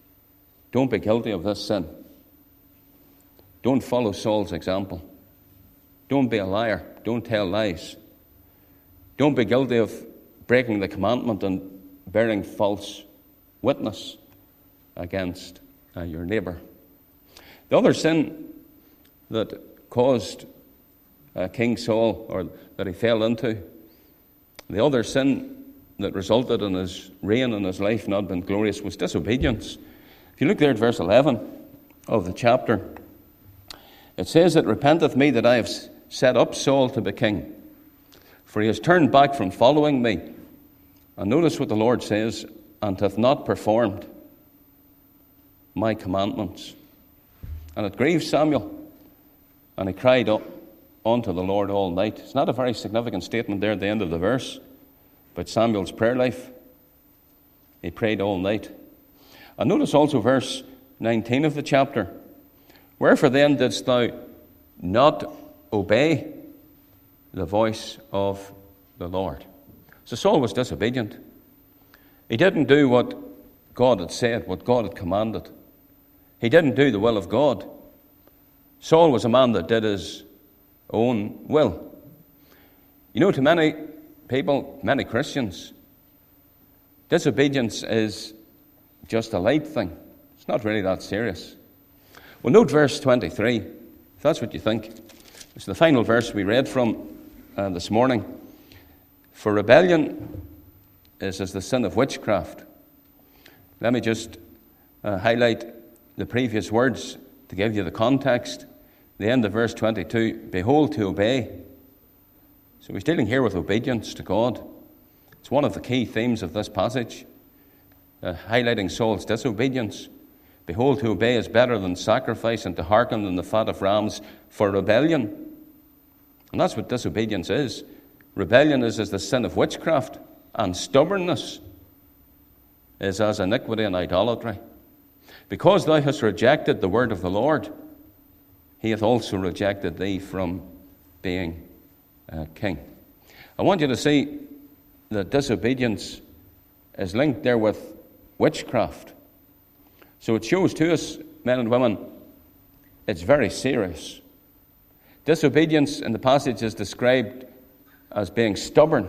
don't be guilty of this sin. Don't follow Saul's example. Don't be a liar. Don't tell lies. Don't be guilty of breaking the commandment and bearing false witness against your neighbour. The other sin that caused King Saul, or that he fell into, the other sin that resulted in his reign and his life not being glorious, was disobedience. If you look there at verse 11 of the chapter, it says, "It repenteth me that I have set up Saul to be king, for he has turned back from following me." And notice what the Lord says, "and hath not performed my commandments." And it grieved Samuel, and he cried unto the Lord all night. It's not a very significant statement there at the end of the verse, but Samuel's prayer life. He prayed all night. And notice also verse 19 of the chapter. "Wherefore then didst thou not obey the voice of the Lord?" So Saul was disobedient. He didn't do what God had said, what God had commanded. He didn't do the will of God. Saul was a man that did his own will. You know, to many people, many Christians, disobedience is just a light thing. It's not really that serious. Well, note verse 23, if that's what you think. It's the final verse we read from this morning. "For rebellion is as the sin of witchcraft." Let me just highlight the previous words to give you the context. The end of verse 22, "Behold, to obey." So he's dealing here with obedience to God. It's one of the key themes of this passage, highlighting Saul's disobedience. "Behold, to obey is better than sacrifice, and to hearken than the fat of rams for rebellion." And that's what disobedience is. Rebellion is as the sin of witchcraft, and stubbornness is as iniquity and idolatry. "Because thou hast rejected the word of the Lord, he hath also rejected thee from being king." I want you to see that disobedience is linked there with witchcraft. So it shows to us, men and women, it's very serious. Disobedience in the passage is described as being stubborn,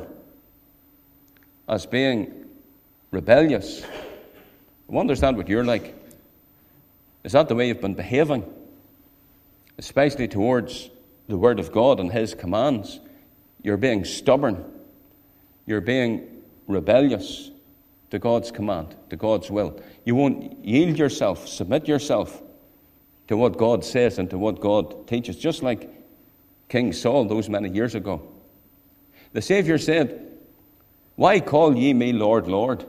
as being rebellious. I understand what you're like. Is that the way you've been behaving? Especially towards the Word of God and His commands. You're being stubborn. You're being rebellious to God's command, to God's will. You won't yield yourself, submit yourself to what God says and to what God teaches, just like King Saul those many years ago. The Saviour said, "Why call ye me Lord, Lord,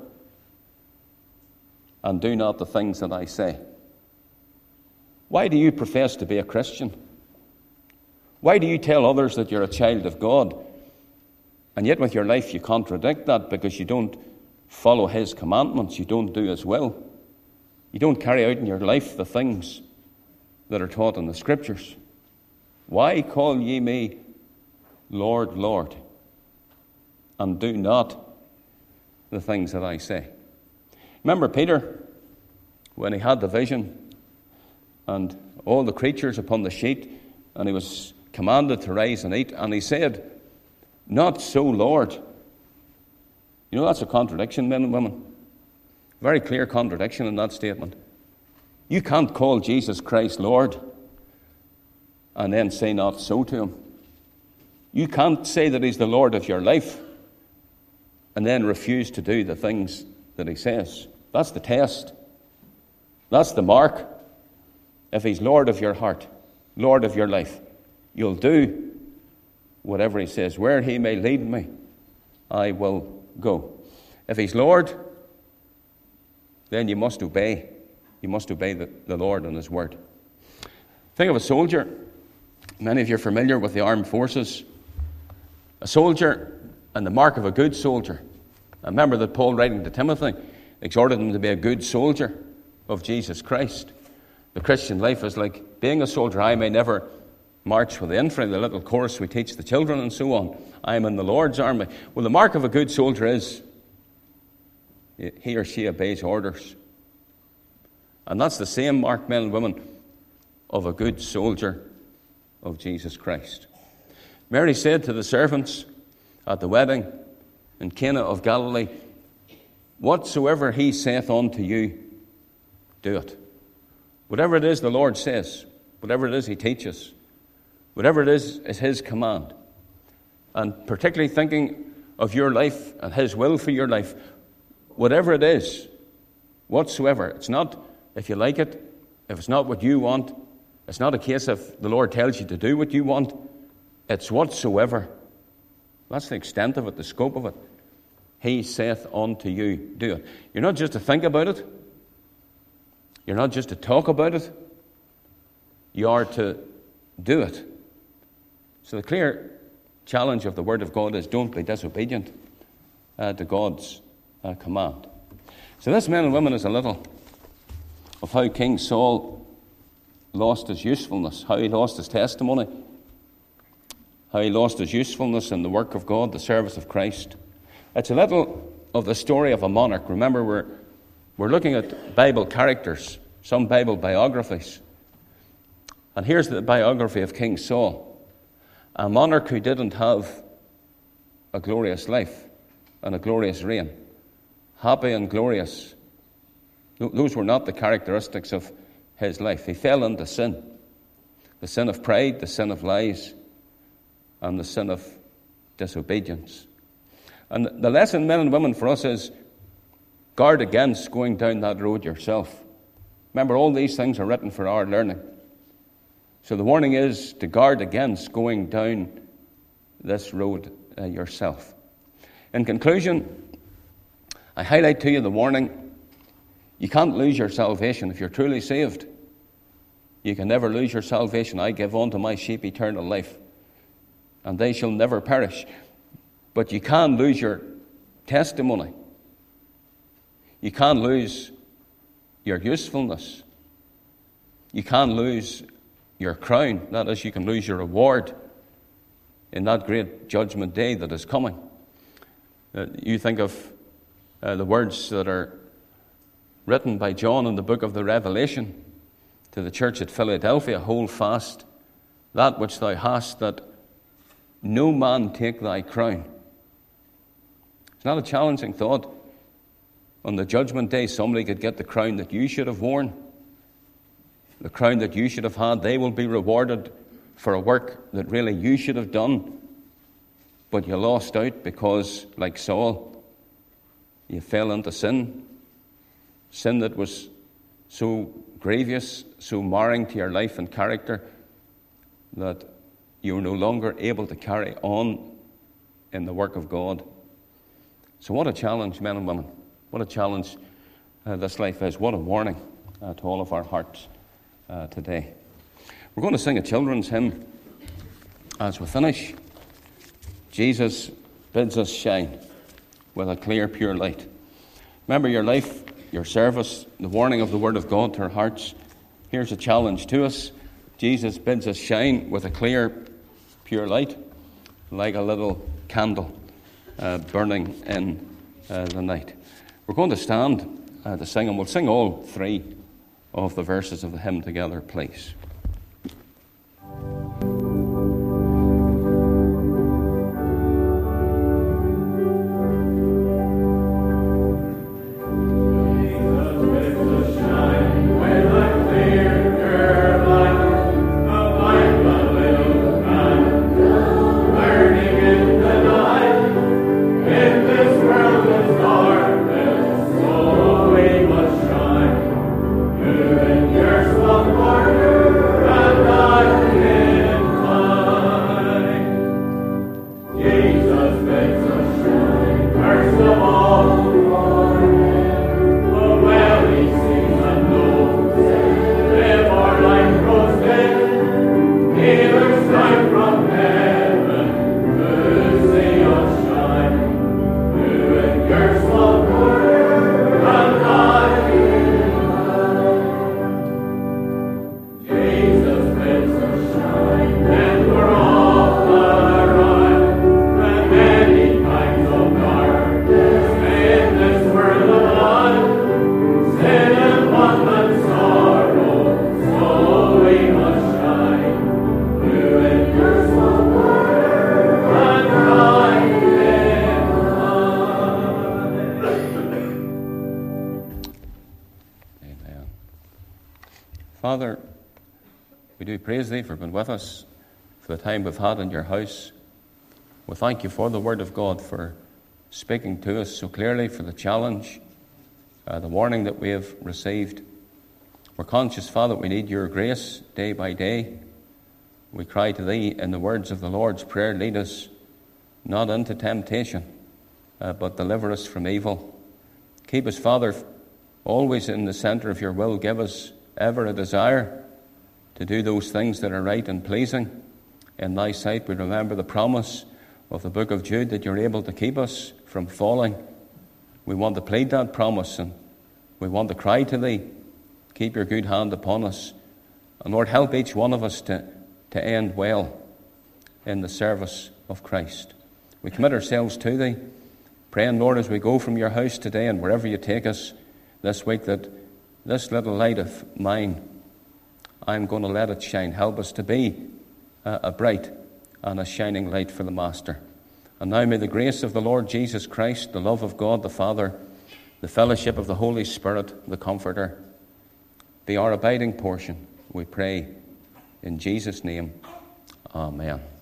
and do not the things that I say?" Why do you profess to be a Christian? Why do you tell others that you're a child of God, and yet with your life you contradict that because you don't follow His commandments, you don't do His will, you don't carry out in your life the things that are taught in the Scriptures? "Why call ye me Lord, Lord, and do not the things that I say?" Remember Peter, when he had the vision and all the creatures upon the sheet, and he was commanded to rise and eat, and he said, "Not so, Lord." You know, that's a contradiction, men and women. Very clear contradiction in that statement. You can't call Jesus Christ Lord and then say not so to Him. You can't say that He's the Lord of your life and then refuse to do the things that He says. That's the test. That's the mark. If He's Lord of your heart, Lord of your life, you'll do whatever He says. "Where He may lead me, I will go." If He's Lord, then you must obey. You must obey the Lord and His word. Think of a soldier. Many of you are familiar with the armed forces. A soldier, and the mark of a good soldier. I remember that Paul, writing to Timothy, exhorted him to be a good soldier of Jesus Christ. The Christian life is like being a soldier. I may never march with the infantry, the little chorus we teach the children and so on. I am in the Lord's army. Well, the mark of a good soldier is he or she obeys orders. And that's the same mark, men and women, of a good soldier of Jesus Christ. Mary said to the servants at the wedding in Cana of Galilee, "Whatsoever he saith unto you, do it." Whatever it is the Lord says, whatever it is he teaches, whatever it is his command. And particularly thinking of your life and his will for your life, whatever it is, whatsoever. It's not if you like it, if it's not what you want. It's not a case of the Lord tells you to do what you want. It's whatsoever. That's the extent of it, the scope of it. He saith unto you, do it. You're not just to think about it. You're not just to talk about it. You are to do it. So the clear challenge of the Word of God is don't be disobedient to God's command. So this, men and women, is a little of how King Saul lost his usefulness, how he lost his testimony, how he lost his usefulness in the work of God, the service of Christ. It's a little of the story of a monarch. Remember, we're looking at Bible characters, some Bible biographies. And here's the biography of King Saul, a monarch who didn't have a glorious life and a glorious reign. Happy and glorious. Those were not the characteristics of his life. He fell into sin. The sin of pride, the sin of lies, and the sin of disobedience. And the lesson, men and women, for us is guard against going down that road yourself. Remember, all these things are written for our learning. So the warning is to guard against going down this road yourself. In conclusion, I highlight to you the warning. You can't lose your salvation if you're truly saved. You can never lose your salvation. I give unto my sheep eternal life, and they shall never perish. But you can lose your testimony. You can lose your usefulness. You can lose your crown. That is, you can lose your reward in that great judgment day that is coming. You think of the words that are written by John in the book of the Revelation to the church at Philadelphia: hold fast that which thou hast, that no man take thy crown. It's not a challenging thought. On the judgment day, somebody could get the crown that you should have worn, the crown that you should have had. They will be rewarded for a work that really you should have done, but you lost out because, like Saul, you fell into sin that was so grievous, so marring to your life and character, that you were no longer able to carry on in the work of God. So what a challenge, men and women. What a challenge this life is. What a warning to all of our hearts today. We're going to sing a children's hymn as we finish. Jesus bids us shine with a clear, pure light. Remember your life, your service, the warning of the Word of God to our hearts. Here's a challenge to us. Jesus bids us shine with a clear, pure light, like a little candle burning in the night. We're going to stand to sing, and we'll sing all three of the verses of the hymn together, please. Yes, one more. Father, we do praise thee for being with us, for the time we've had in your house. We thank you for the word of God, for speaking to us so clearly, for the challenge, the warning that we have received. We're conscious, Father, that we need your grace day by day. We cry to thee in the words of the Lord's Prayer, lead us not into temptation, but deliver us from evil. Keep us, Father, always in the centre of your will. Give us ever a desire to do those things that are right and pleasing in thy sight. We remember the promise of the book of Jude that you're able to keep us from falling. We want to plead that promise, and we want to cry to thee, keep your good hand upon us. And Lord, help each one of us to end well in the service of Christ. We commit ourselves to thee, praying, Lord, as we go from your house today and wherever you take us this week, that this little light of mine, I'm going to let it shine. Help us to be a bright and a shining light for the Master. And now may the grace of the Lord Jesus Christ, the love of God the Father, the fellowship of the Holy Spirit, the Comforter, be our abiding portion, we pray in Jesus' name. Amen.